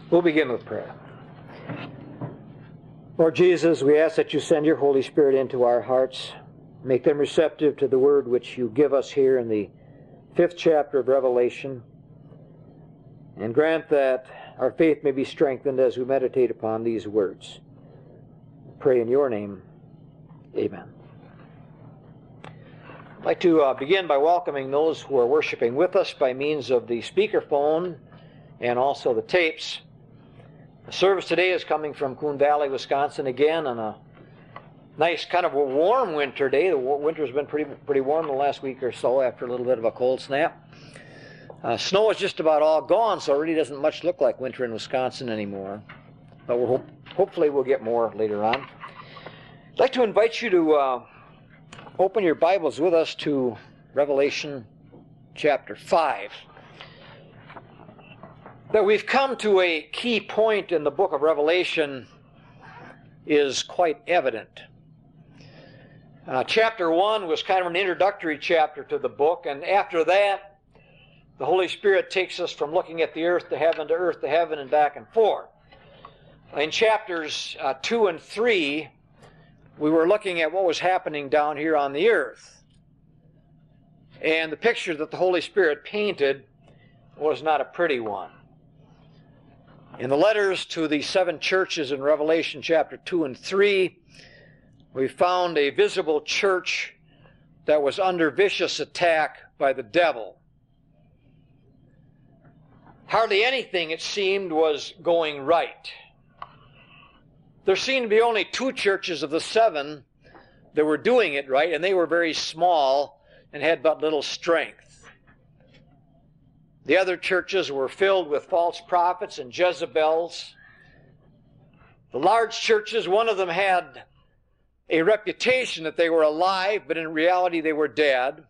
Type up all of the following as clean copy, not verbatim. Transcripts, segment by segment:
We'll begin with prayer. Lord Jesus, we ask that you send your Holy Spirit into our hearts, make them receptive to the word which you give us here in the 5th chapter of Revelation, and grant that our faith may be strengthened as we meditate upon these words. Pray in your name. Amen. I'd like to begin by welcoming those who are worshiping with us by means of the speakerphone and also the tapes. The service today is coming from Coon Valley, Wisconsin again on a nice kind of a warm winter day. The winter's been pretty warm the last week or so after a little bit of a cold snap. Snow is just about all gone, so it really doesn't much look like winter in Wisconsin anymore. But hopefully we'll get more later on. I'd like to invite you to open your Bibles with us to Revelation chapter 5. That we've come to a key point in the book of Revelation is quite evident. Chapter 1 was kind of an introductory chapter to the book, and after that, the Holy Spirit takes us from looking at the earth to heaven, and back and forth. In chapters 2 and 3, we were looking at what was happening down here on the earth. And the picture that the Holy Spirit painted was not a pretty one. In the letters to the 7 churches in Revelation chapter 2 and 3, we found a visible church that was under vicious attack by the devil. Hardly anything, it seemed, was going right. There seemed to be only 2 churches of the 7 that were doing it right, and they were very small and had but little strength. The other churches were filled with false prophets and Jezebels. The large churches, one of them had a reputation that they were alive, but in reality they were dead.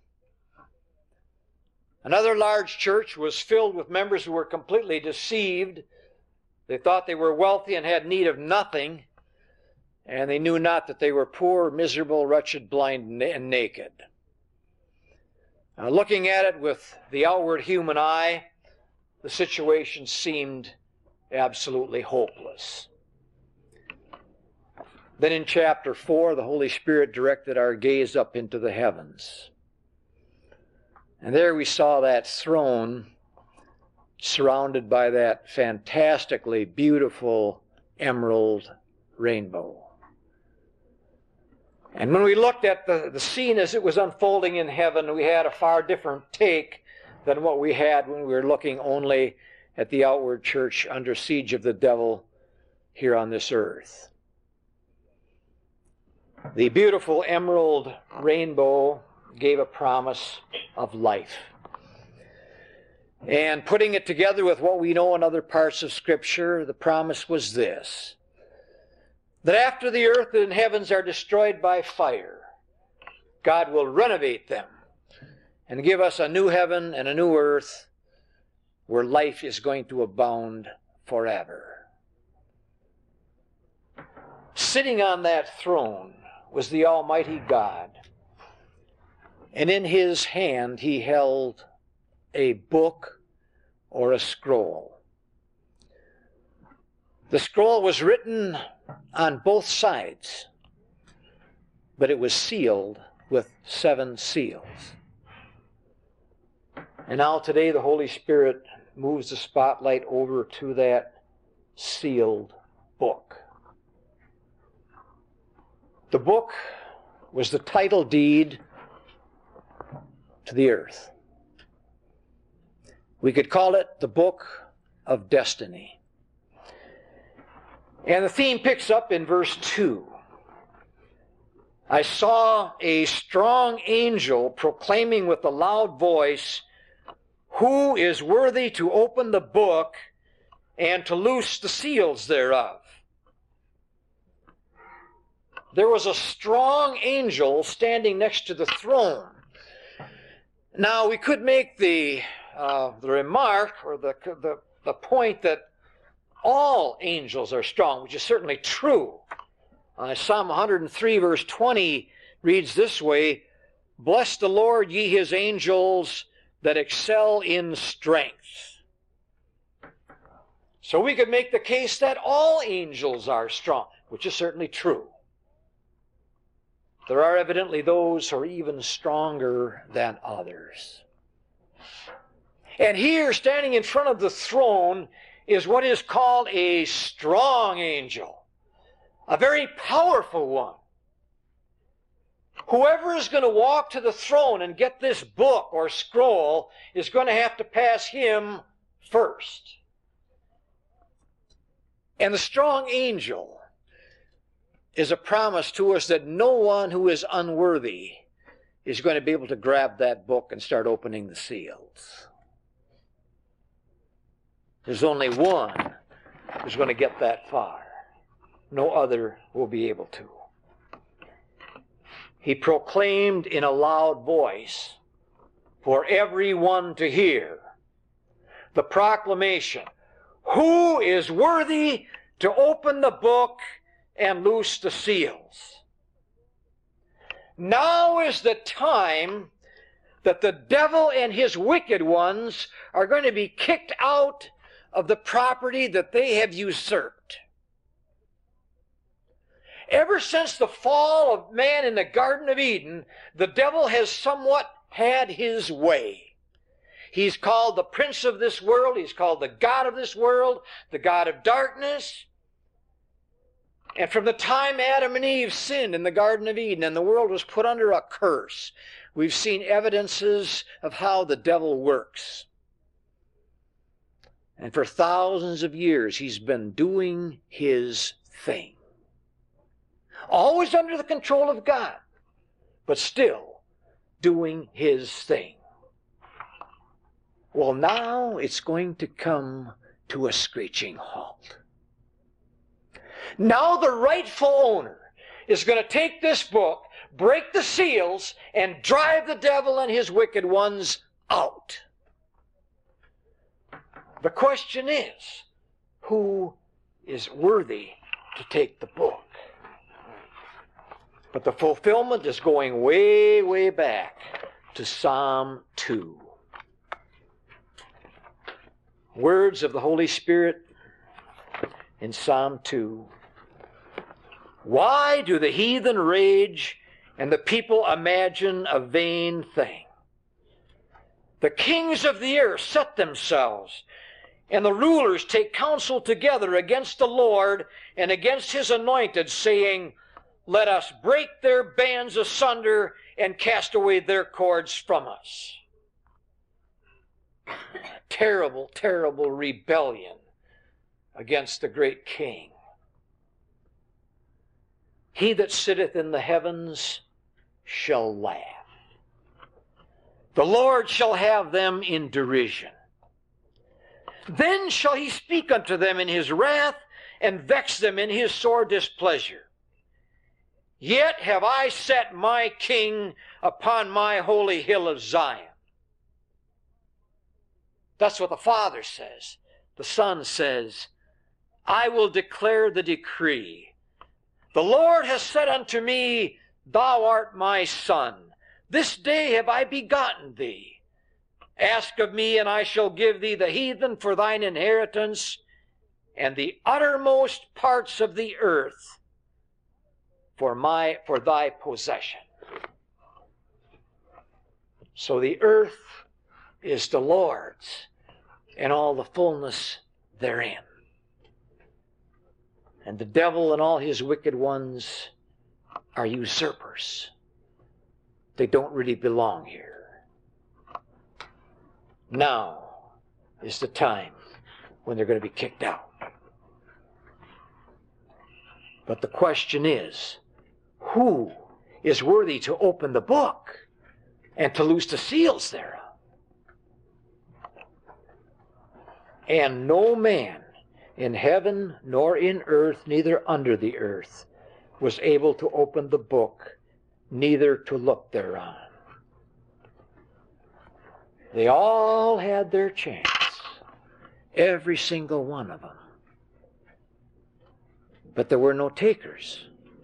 Another large church was filled with members who were completely deceived. They thought they were wealthy and had need of nothing, and they knew not that they were poor, miserable, wretched, blind, and naked. Looking at it with the outward human eye, the situation seemed absolutely hopeless. Then in chapter 4, the Holy Spirit directed our gaze up into the heavens. And there we saw that throne surrounded by that fantastically beautiful emerald rainbow. And when we looked at the scene as it was unfolding in heaven, we had a far different take than what we had when we were looking only at the outward church under siege of the devil here on this earth. The beautiful emerald rainbow gave a promise of life. And putting it together with what we know in other parts of Scripture, the promise was this: that after the earth and heavens are destroyed by fire, God will renovate them and give us a new heaven and a new earth where life is going to abound forever. Sitting on that throne was the Almighty God, and in his hand he held a book or a scroll. The scroll was written on both sides, but it was sealed with 7 seals. And now today the Holy Spirit moves the spotlight over to that sealed book. The book was the title deed to the earth. We could call it the Book of Destiny. And the theme picks up in verse 2. I saw a strong angel proclaiming with a loud voice, "Who is worthy to open the book and to loose the seals thereof?" There was a strong angel standing next to the throne. Now, we could make the remark or the point that all angels are strong, which is certainly true. Psalm 103 verse 20 reads this way, "Bless the Lord, ye his angels that excel in strength." So we could make the case that all angels are strong, which is certainly true. There are evidently those who are even stronger than others. And here, standing in front of the throne, is what is called a strong angel, a very powerful one. Whoever is going to walk to the throne and get this book or scroll is going to have to pass him first. And the strong angel is a promise to us that no one who is unworthy is going to be able to grab that book and start opening the seals. There's only one who's going to get that far. No other will be able to. He proclaimed in a loud voice for everyone to hear the proclamation, "Who is worthy to open the book and loose the seals?" Now is the time that the devil and his wicked ones are going to be kicked out of the property that they have usurped. Ever since the fall of man in the Garden of Eden, the devil has somewhat had his way. He's called the prince of this world. He's called the god of this world, the god of darkness. And from the time Adam and Eve sinned in the Garden of Eden and the world was put under a curse, we've seen evidences of how the devil works. And for thousands of years, he's been doing his thing. Always under the control of God, but still doing his thing. Well, now it's going to come to a screeching halt. Now the rightful owner is going to take this book, break the seals, and drive the devil and his wicked ones out. The question is, who is worthy to take the book? But the fulfillment is going way, way back to Psalm 2. Words of the Holy Spirit in Psalm 2. Why do the heathen rage and the people imagine a vain thing? The kings of the earth set themselves, and the rulers take counsel together against the Lord and against his anointed, saying, "Let us break their bands asunder and cast away their cords from us." Terrible, terrible rebellion against the great King. He that sitteth in the heavens shall laugh. The Lord shall have them in derision. Then shall he speak unto them in his wrath, and vex them in his sore displeasure. Yet have I set my King upon my holy hill of Zion. That's what the Father says. The Son says, I will declare the decree. The Lord has said unto me, Thou art my Son. This day have I begotten thee. Ask of me, and I shall give thee the heathen for thine inheritance, and the uttermost parts of the earth for thy possession. So the earth is the Lord's, and all the fullness therein. And the devil and all his wicked ones are usurpers. They don't really belong here. Now is the time when they're going to be kicked out. But the question is, who is worthy to open the book and to loose the seals thereof? And no man in heaven nor in earth, neither under the earth, was able to open the book, neither to look thereon. They all had their chance, every single one of them. But there were no takers.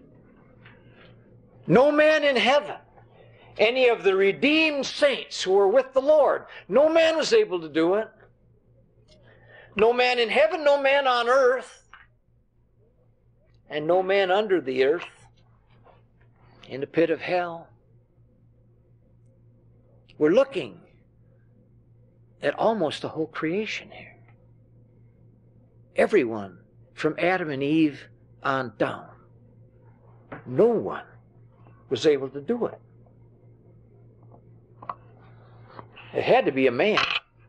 No man in heaven, any of the redeemed saints who were with the Lord, no man was able to do it. No man in heaven, no man on earth, and no man under the earth, in the pit of hell. We're looking at almost the whole creation here. Everyone from Adam and Eve on down. No one was able to do it. It had to be a man.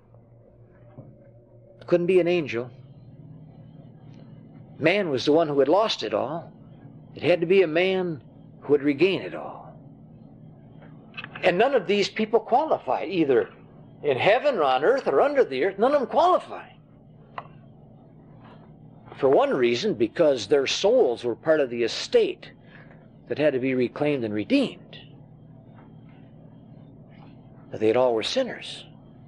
It couldn't be an angel. Man was the one who had lost it all. It had to be a man who would regain it all. And none of these people qualified, either in heaven or on earth or under the earth. None of them qualified. For one reason, because their souls were part of the estate that had to be reclaimed and redeemed. But they all were sinners.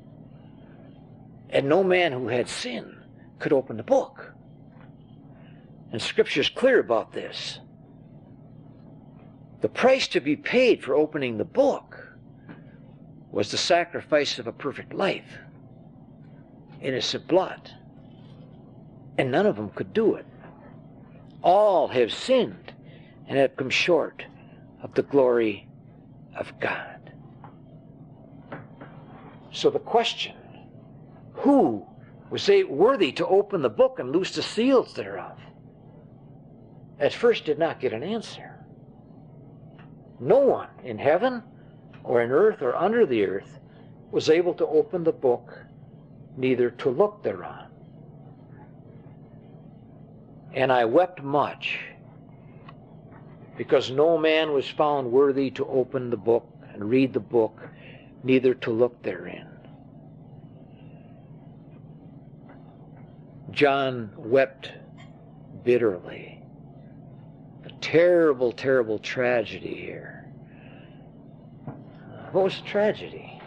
And no man who had sin could open the book. And Scripture's clear about this. The price to be paid for opening the book was the sacrifice of a perfect life, innocent blood. And none of them could do it. All have sinned and have come short of the glory of God. So the question, who was worthy to open the book and loose the seals thereof, at first did not get an answer. No one in heaven or in earth or under the earth was able to open the book, neither to look thereon. And I wept much, because no man was found worthy to open the book and read the book, neither to look therein. John wept bitterly. A terrible, terrible tragedy here. What was the tragedy?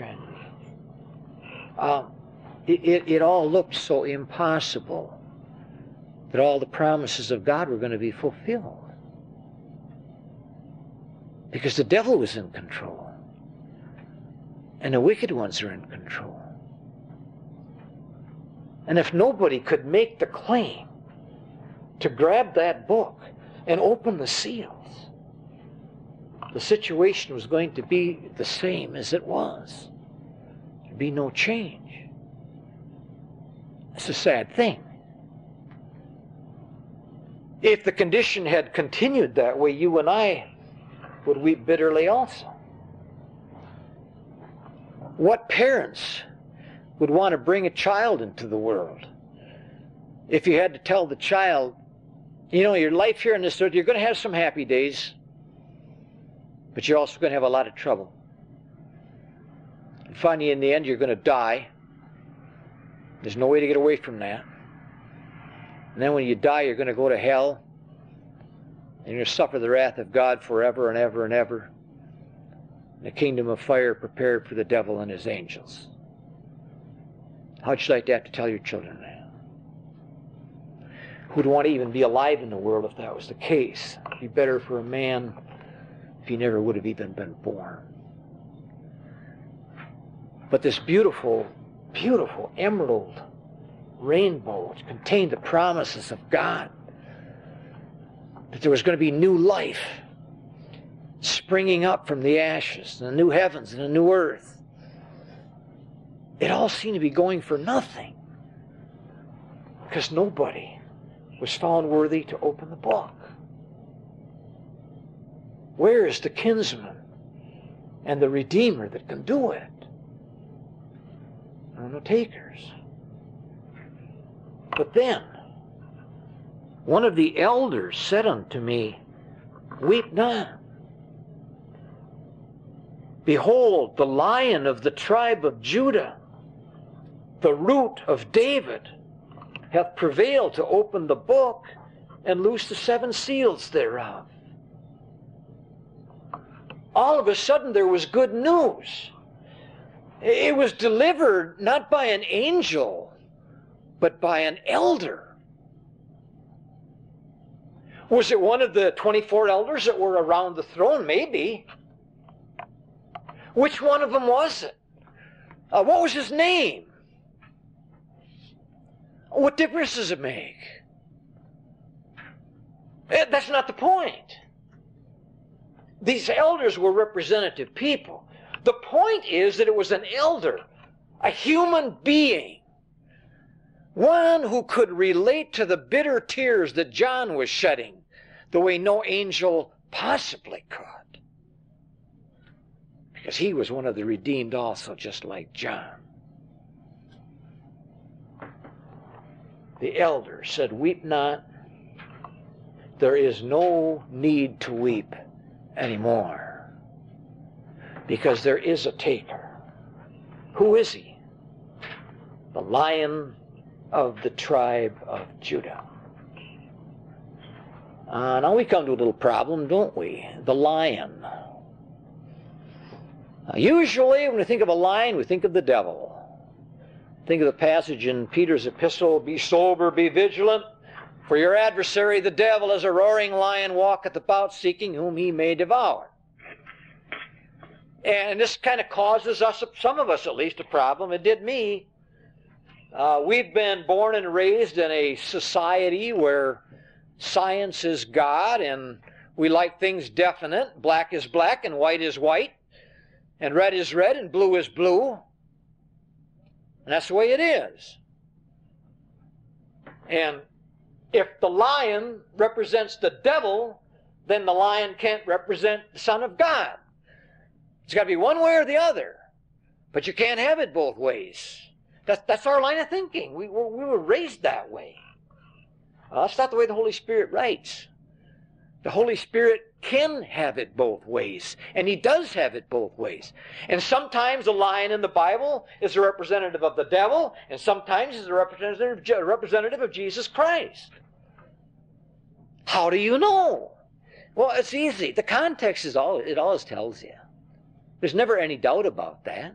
It all looked so impossible that all the promises of God were going to be fulfilled. Because the devil was in control. And the wicked ones are in control. And if nobody could make the claim to grab that book and open the seals, the situation was going to be the same as it was. There'd be no change. It's a sad thing. If the condition had continued that way, you and I would weep bitterly also. What parents would want to bring a child into the world if you had to tell the child, you know, your life here on this earth, you're going to have some happy days, but you're also going to have a lot of trouble. And finally, in the end, you're going to die. There's no way to get away from that. And then when you die, you're going to go to hell, and you're going to suffer the wrath of God forever and ever and ever. In the kingdom of fire prepared for the devil and his angels. How'd you like to have to tell your children that? Who'd want to even be alive in the world if that was the case? It'd be better for a man if he never would have even been born. But this beautiful, beautiful emerald rainbow contained the promises of God. That there was going to be new life springing up from the ashes, and the new heavens and a new earth. It all seemed to be going for nothing, because nobody was found worthy to open the book. Where is the kinsman and the redeemer that can do it? There are no takers. But then, one of the elders said unto me, Weep not. Behold, the Lion of the tribe of Judah, the root of David, hath prevailed to open the book and loose the 7 seals thereof. All of a sudden there was good news. It was delivered not by an angel, but by an elder. Was it one of the 24 elders that were around the throne? Maybe. Which one of them was it? What was his name? What difference does it make? That's not the point. These elders were representative people. The point is that it was an elder, a human being, one who could relate to the bitter tears that John was shedding the way no angel possibly could. Because he was one of the redeemed also, just like John. The elder said, "Weep not. There is no need to weep anymore, because there is a taker." Who is he? The Lion of the tribe of Judah. Now we come to a little problem, don't we? The lion. Usually when we think of a lion, we think of the devil. Think of the passage in Peter's epistle, "Be sober, be vigilant, for your adversary, the devil, as a roaring lion, walketh about, seeking whom he may devour." And this kind of causes us, some of us at least, a problem. It did me. We've been born and raised in a society where science is God, and we like things definite. Black is black, and white is white, and red is red, and blue is blue. And that's the way it is. And if the lion represents the devil, then the lion can't represent the Son of God. It's got to be one way or the other. But you can't have it both ways. That's our line of thinking. We were raised that way. That's not the way the Holy Spirit writes. The Holy Spirit can have it both ways, and he does have it both ways. And sometimes the lion in the Bible is a representative of the devil, and sometimes is a representative of Jesus Christ. How do you know? Well, it's easy. The context is all it always tells you. There's never any doubt about that.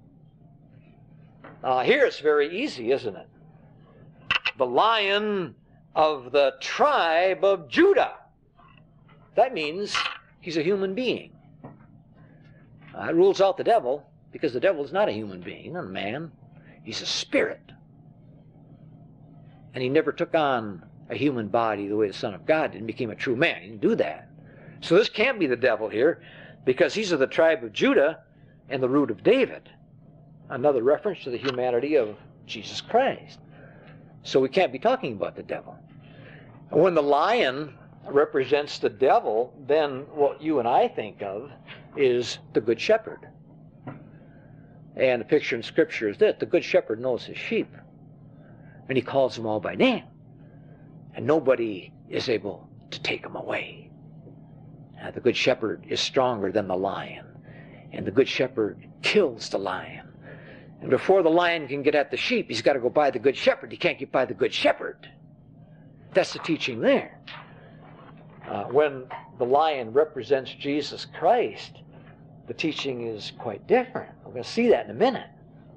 Here it's very easy, isn't it? The Lion of the tribe of Judah. That means he's a human being. It rules out the devil, because the devil is not a human being, not a man. He's a spirit. And he never took on a human body the way the Son of God did and became a true man. He didn't do that. So this can't be the devil here, because he's of the tribe of Judah and the root of David. Another reference to the humanity of Jesus Christ. So we can't be talking about the devil. When the lion represents the devil, then what you and I think of is the Good Shepherd. And the picture in Scripture is that the Good Shepherd knows his sheep, and he calls them all by name, and nobody is able to take them away. The Good Shepherd is stronger than the lion, and the Good Shepherd kills the lion. And before the lion can get at the sheep, he's got to go by the Good Shepherd. He can't get by the Good Shepherd. That's the teaching there. When the lion represents Jesus Christ, the teaching is quite different. We're going to see that in a minute.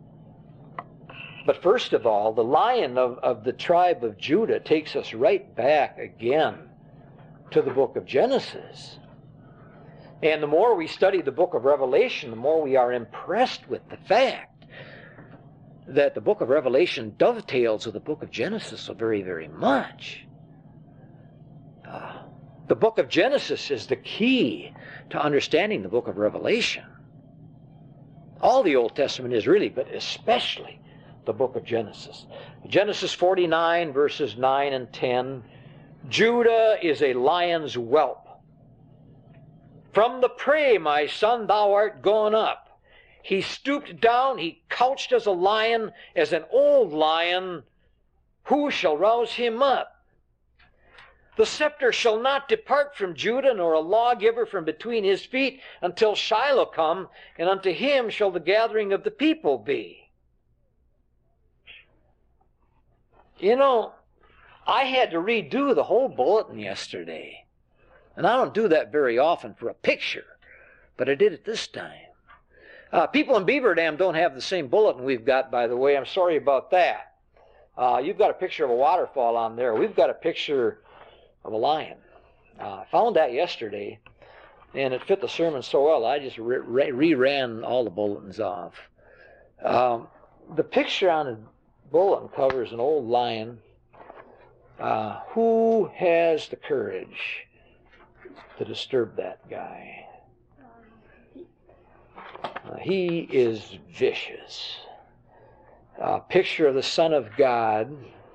But first of all, the Lion of the tribe of Judah takes us right back again to the book of Genesis. And the more we study the book of Revelation, the more we are impressed with the fact that the book of Revelation dovetails with the book of Genesis so very, very much. The book of Genesis is the key to understanding the book of Revelation. All the Old Testament is really, but especially the book of Genesis. Genesis 49, verses 9 and 10. Judah is a lion's whelp. From the prey, my son, thou art gone up. He stooped down, he couched as a lion, as an old lion. Who shall rouse him up? The scepter shall not depart from Judah, nor a lawgiver from between his feet, until Shiloh come, and unto him shall the gathering of the people be. You know, I had to redo the whole bulletin yesterday. And I don't do that very often for a picture, but I did it this time. People in Beaver Dam don't have the same bulletin we've got, by the way. I'm sorry about that. You've got a picture of a waterfall on there. We've got a picture of a lion. I found that yesterday, and it fit the sermon so well, I just reran all the bulletins off. The picture on bull uncovers an old lion. Who has the courage to disturb that guy? He is vicious. A picture of the Son of God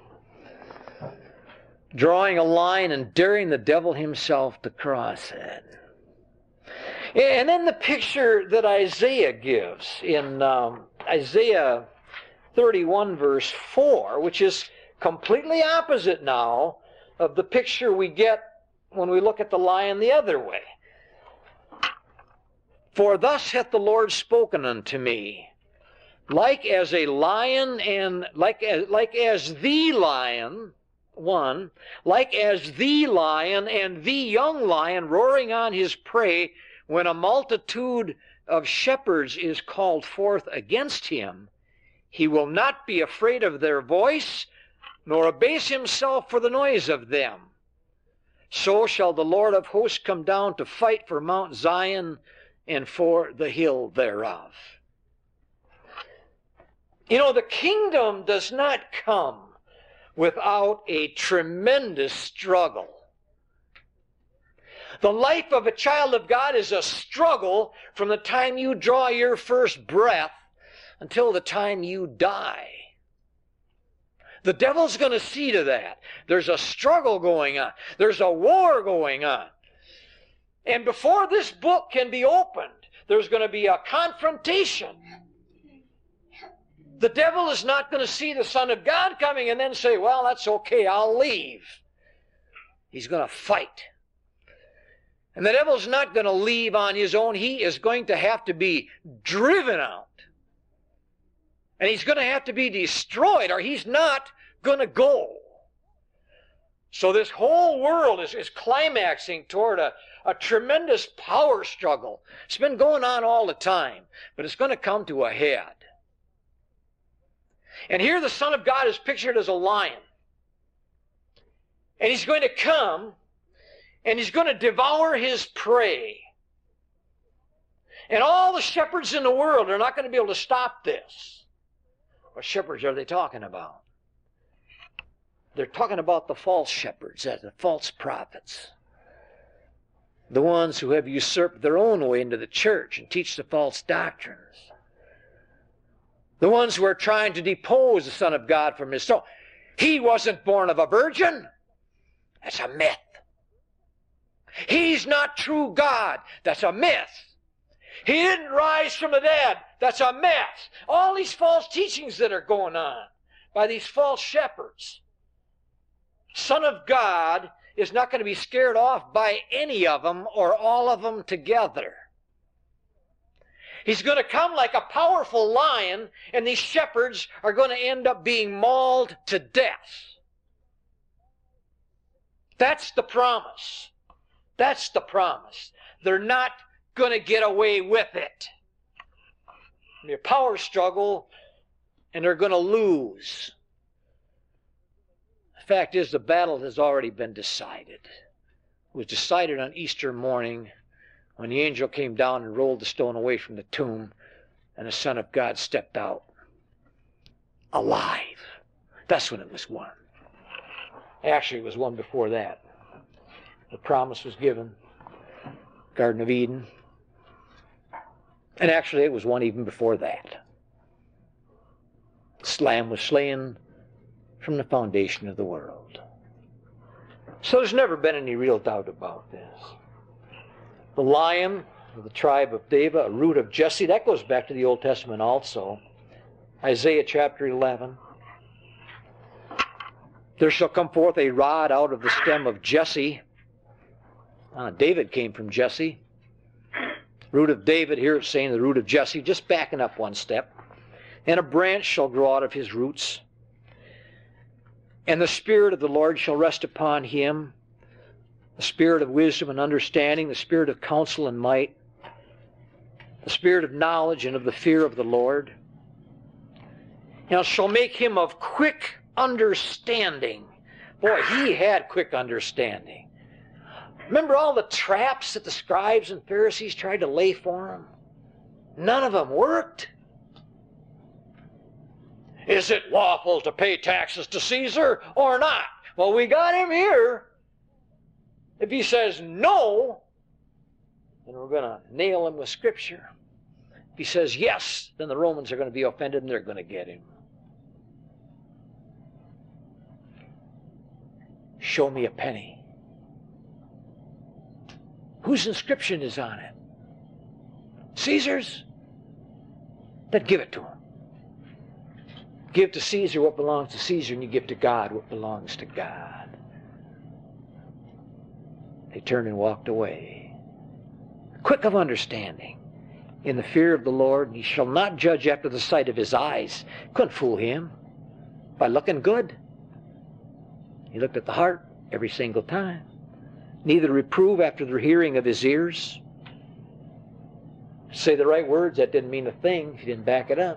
drawing a line and daring the devil himself to cross it. And then the picture that Isaiah gives in Isaiah 31 verse 4, which is completely opposite now of the picture we get when we look at the lion the other way. For thus hath the Lord spoken unto me, like as a lion and like as the lion, like as the lion and the young lion roaring on his prey, when a multitude of shepherds is called forth against him, he will not be afraid of their voice, nor abase himself for the noise of them. So shall the Lord of hosts come down to fight for Mount Zion and for the hill thereof. You know, the kingdom does not come without a tremendous struggle. The life of a child of God is a struggle from the time you draw your first breath until the time you die. The devil's going to see to that. There's a struggle going on. There's a war going on. And before this book can be opened, there's going to be a confrontation. The devil is not going to see the Son of God coming and then say, well, that's okay, I'll leave. He's going to fight. And the devil's not going to leave on his own. He is going to have to be driven out. And he's going to have to be destroyed, or he's not going to go. So this whole world is climaxing toward a tremendous power struggle. It's been going on all the time, but it's going to come to a head. And here the Son of God is pictured as a lion. And he's going to come, and he's going to devour his prey. And all the shepherds in the world are not going to be able to stop this. What shepherds are they talking about? They're talking about the false shepherds, the false prophets. The ones who have usurped their own way into the church and teach the false doctrines. The ones who are trying to depose the Son of God from his throne. He wasn't born of a virgin. That's a myth. He's not true God. That's a myth. He didn't rise from the dead. That's a myth. All these false teachings that are going on by these false shepherds. Son of God is not going to be scared off by any of them or all of them together. He's going to come like a powerful lion, and these shepherds are going to end up being mauled to death. That's the promise. That's the promise. They're not going to get away with it. It'll be a power struggle, and they're going to lose. The fact is, the battle has already been decided. It was decided on Easter morning when the angel came down and rolled the stone away from the tomb, and the Son of God stepped out alive. That's when it was won. Actually, it was won before that. The promise was given, Garden of Eden. And actually, it was won even before that. The Lamb was slain from the foundation of the world. So there's never been any real doubt about this. The Lion of the tribe of David, a root of Jesse, that goes back to the Old Testament also. Isaiah chapter 11. There shall come forth a rod out of the stem of Jesse. David came from Jesse. Root of David, here it's saying the root of Jesse, just backing up one step. And a branch shall grow out of his roots. And the Spirit of the Lord shall rest upon him, the Spirit of wisdom and understanding, the Spirit of counsel and might, the Spirit of knowledge and of the fear of the Lord. And shall make him of quick understanding. Boy, he had quick understanding. Remember all the traps that the scribes and Pharisees tried to lay for him? None of them worked. Is it lawful to pay taxes to Caesar or not? Well, we got him here. If he says no, then we're going to nail him with Scripture. If he says yes, then the Romans are going to be offended and they're going to get him. Show me a penny. Whose inscription is on it? Caesar's? Then give it to him. Give to Caesar what belongs to Caesar, and you give to God what belongs to God. They turned and walked away. Quick of understanding, in the fear of the Lord, and he shall not judge after the sight of his eyes. Couldn't fool him by looking good. He looked at the heart every single time. Neither reprove after the hearing of his ears. Say the right words, that didn't mean a thing if he didn't back it up.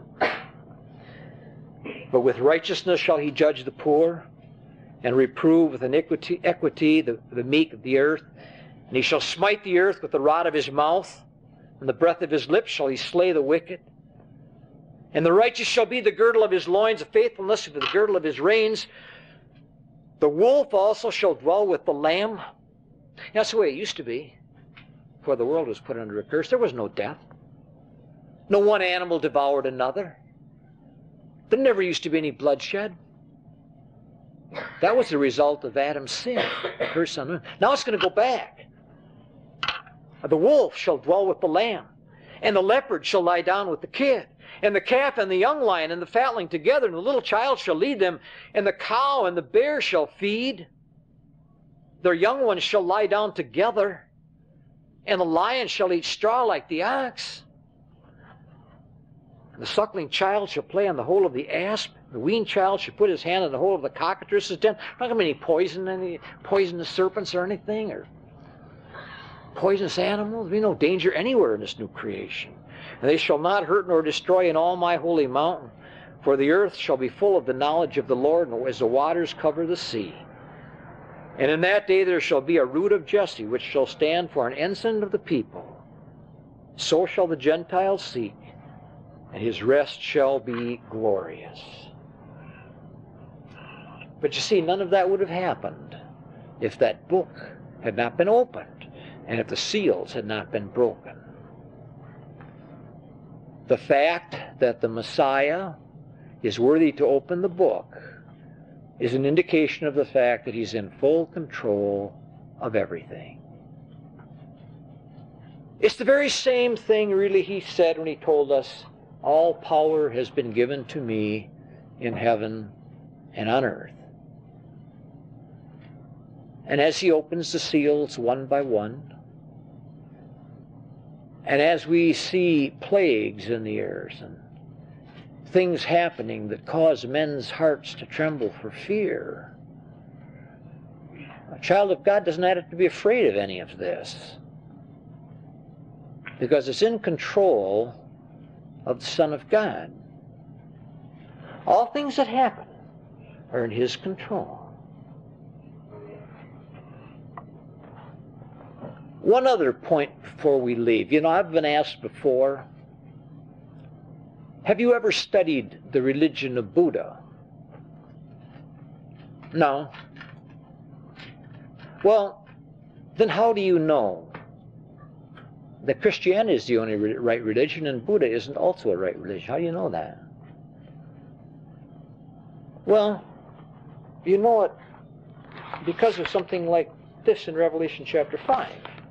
But with righteousness shall he judge the poor, and reprove with equity the meek of the earth. And he shall smite the earth with the rod of his mouth, and the breath of his lips shall he slay the wicked. And the righteous shall be the girdle of his loins, the faithfulness of the girdle of his reins. The wolf also shall dwell with the lamb. That's the way it used to be before the world was put under a curse. There was no death. No one animal devoured another. There never used to be any bloodshed. That was the result of Adam's sin, the curse on him. Now it's going to go back. The wolf shall dwell with the lamb, and the leopard shall lie down with the kid, and the calf and the young lion and the fatling together, and the little child shall lead them, and the cow and the bear shall feed. Their young ones shall lie down together, and the lion shall eat straw like the ox. And the suckling child shall play on the hole of the asp. The weaned child shall put his hand on the hole of the cockatrice's den. Not going to be any poisonous serpents or anything, or poisonous animals. There'll be no danger anywhere in this new creation. And they shall not hurt nor destroy in all my holy mountain, for the earth shall be full of the knowledge of the Lord, as the waters cover the sea. And in that day there shall be a root of Jesse, which shall stand for an ensign of the people. So shall the Gentiles seek, and his rest shall be glorious. But you see, none of that would have happened if that book had not been opened, and if the seals had not been broken. The fact that the Messiah is worthy to open the book is an indication of the fact that he's in full control of everything. It's the very same thing, really, he said when he told us, all power has been given to me in heaven and on earth. And as he opens the seals one by one, and as we see plagues in the earth and things happening that cause men's hearts to tremble for fear, a child of God doesn't have to be afraid of any of this, because it's in control of the Son of God. All things that happen are in his control. One other point before we leave. You know, I've been asked before, have you ever studied the religion of Buddha? No. Well, then how do you know that Christianity is the only right religion and Buddha isn't also a right religion? How do you know that? Well, you know it because of something like this in Revelation chapter 5.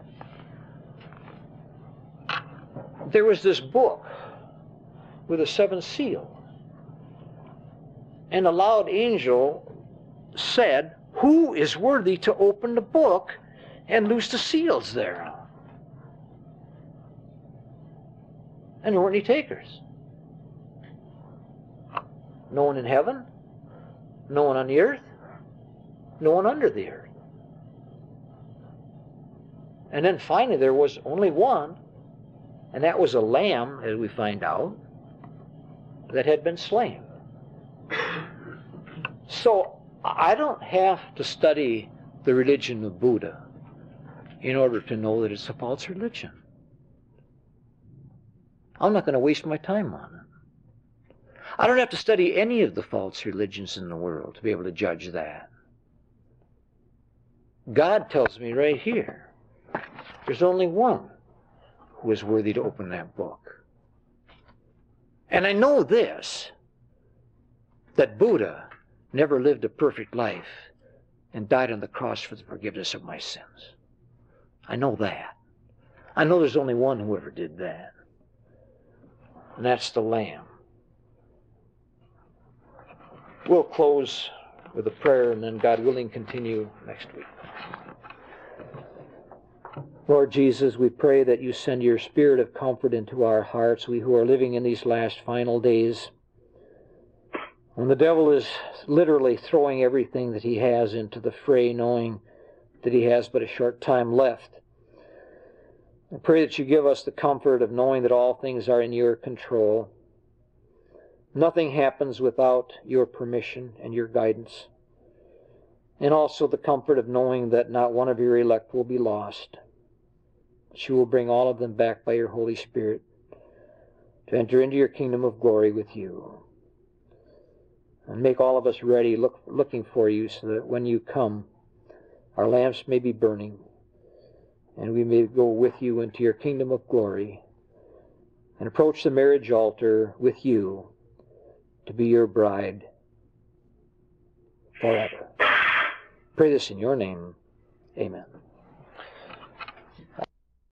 There was this book with a seventh seal. And a loud angel said, "Who is worthy to open the book and loose the seals thereof?" And there weren't any takers. No one in heaven, no one on the earth, no one under the earth. And then finally there was only one, and that was a lamb, as we find out, that had been slain. So I don't have to study the religion of Buddha in order to know that it's a false religion. I'm not going to waste my time on it. I don't have to study any of the false religions in the world to be able to judge that. God tells me right here, there's only one who is worthy to open that book. And I know this, that Buddha never lived a perfect life and died on the cross for the forgiveness of my sins. I know that. I know there's only one who ever did that. And that's the Lamb. We'll close with a prayer and then, God willing, continue next week. Lord Jesus, we pray that you send your spirit of comfort into our hearts, we who are living in these last final days, when the devil is literally throwing everything that he has into the fray, knowing that he has but a short time left. I pray that you give us the comfort of knowing that all things are in your control. Nothing happens without your permission and your guidance. And also the comfort of knowing that not one of your elect will be lost. But you will bring all of them back by your Holy Spirit to enter into your kingdom of glory with you. And make all of us ready, looking for you, so that when you come, our lamps may be burning, and we may go with you into your kingdom of glory and approach the marriage altar with you to be your bride forever. Pray this in your name. Amen.